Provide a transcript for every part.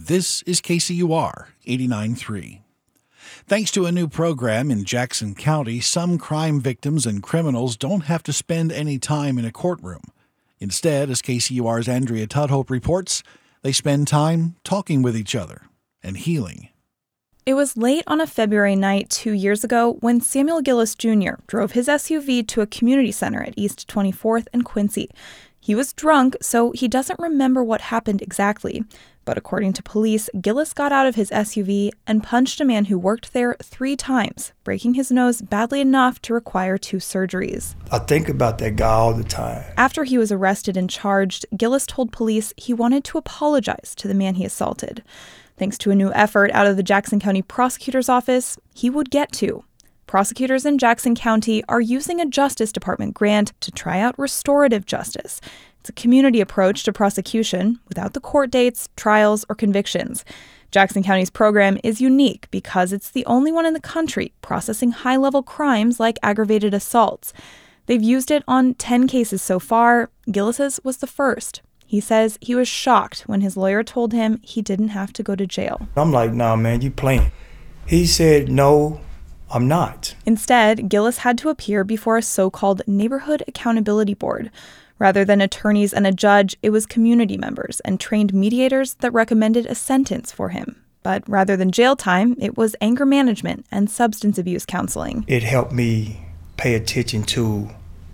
This is KCUR 89.3. Thanks to a new program in Jackson County, some crime victims and criminals don't have to spend any time in a courtroom. Instead, as KCUR's Andrea Tudhope reports, they spend time talking with each other and healing. It was late on a February night 2 years ago when Samuel Gillis Jr. drove his SUV to a community center at East 24th and Quincy. He was drunk, so he doesn't remember what happened exactly. But according to police, Gillis got out of his SUV and punched a man who worked there 3 times, breaking his nose badly enough to require 2 surgeries. I think about that guy all the time. After he was arrested and charged, Gillis told police he wanted to apologize to the man he assaulted. Thanks to a new effort out of the Jackson County Prosecutor's Office, he would get to. Prosecutors in Jackson County are using a Justice Department grant to try out restorative justice. It's a community approach to prosecution without the court dates, trials, or convictions. Jackson County's program is unique because it's the only one in the country processing high-level crimes like aggravated assaults. They've used it on 10 cases so far. Gillis's was the first. He says he was shocked when his lawyer told him he didn't have to go to jail. I'm like, nah, man, you playing. He said, no, I'm not. Instead, Gillis had to appear before a so-called Neighborhood Accountability Board. Rather than attorneys and a judge, it was community members and trained mediators that recommended a sentence for him. But rather than jail time, it was anger management and substance abuse counseling. It helped me pay attention to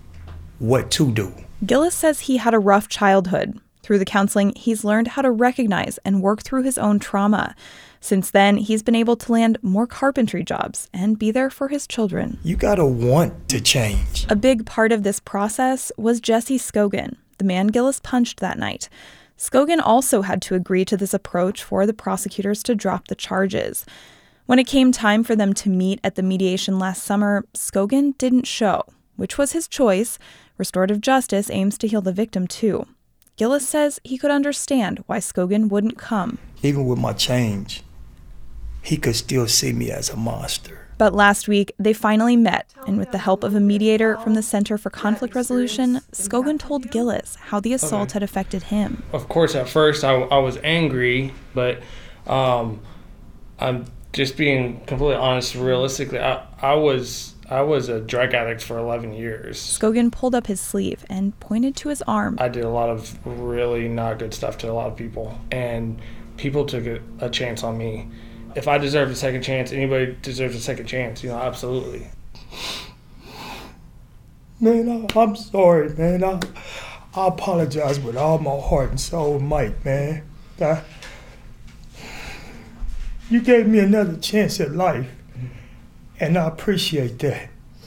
what to do. Gillis says he had a rough childhood. Through the counseling, he's learned how to recognize and work through his own trauma. Since then, he's been able to land more carpentry jobs and be there for his children. You gotta want to change. A big part of this process was Jesse Scogan, the man Gillis punched that night. Scogan also had to agree to this approach for the prosecutors to drop the charges. When it came time for them to meet at the mediation last summer, Scogan didn't show, which was his choice. Restorative justice aims to heal the victim, too. Gillis says he could understand why Scogan wouldn't come. Even with my change, he could still see me as a monster. But last week, they finally met, and with the help of a mediator from the Center for Conflict Resolution, Scogan told Gillis how the assault had affected him. Of course, at first, I was angry, but I'm just being completely honest, realistically, I was a drug addict for 11 years. Scogan pulled up his sleeve and pointed to his arm. I did a lot of really not good stuff to a lot of people, and people took a chance on me. If I deserved a second chance, anybody deserves a second chance, absolutely. Man, I'm sorry, man. I apologize with all my heart and soul and might, man. You gave me another chance at life, and I appreciate that.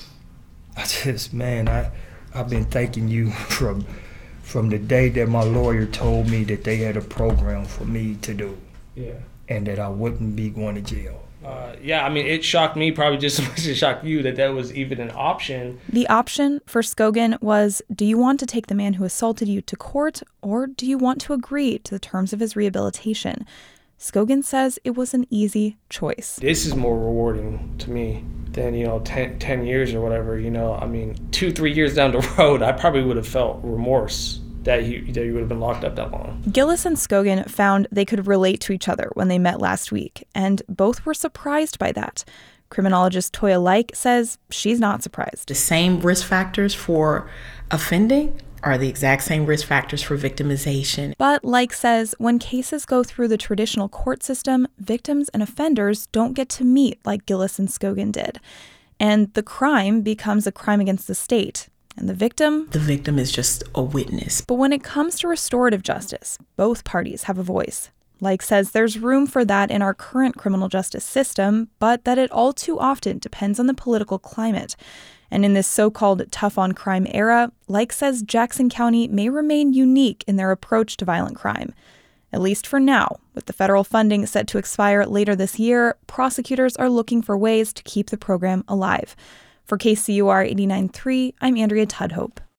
I've been thanking you from the day that my lawyer told me that they had a program for me to do. Yeah. And that I wouldn't be going to jail. It shocked me probably just as much as it shocked you that was even an option. The option for Scogan was, do you want to take the man who assaulted you to court, or do you want to agree to the terms of his rehabilitation? Scogan says it was an easy choice. This is more rewarding to me than, 10 years or whatever. 2-3 years down the road, I probably would have felt remorse that you would have been locked up that long. Gillis and Scogan found they could relate to each other when they met last week, and both were surprised by that. Criminologist Toya Like says she's not surprised. The same risk factors for offending are the exact same risk factors for victimization. But Like says when cases go through the traditional court system, victims and offenders don't get to meet like Gillis and Scogan did. And the crime becomes a crime against the state. And the victim? The victim is just a witness. But when it comes to restorative justice, both parties have a voice. Like says there's room for that in our current criminal justice system, but that it all too often depends on the political climate. And in this so-called tough-on-crime era, Like says Jackson County may remain unique in their approach to violent crime. At least for now, with the federal funding set to expire later this year, prosecutors are looking for ways to keep the program alive. For KCUR 89.3, I'm Andrea Tudhope.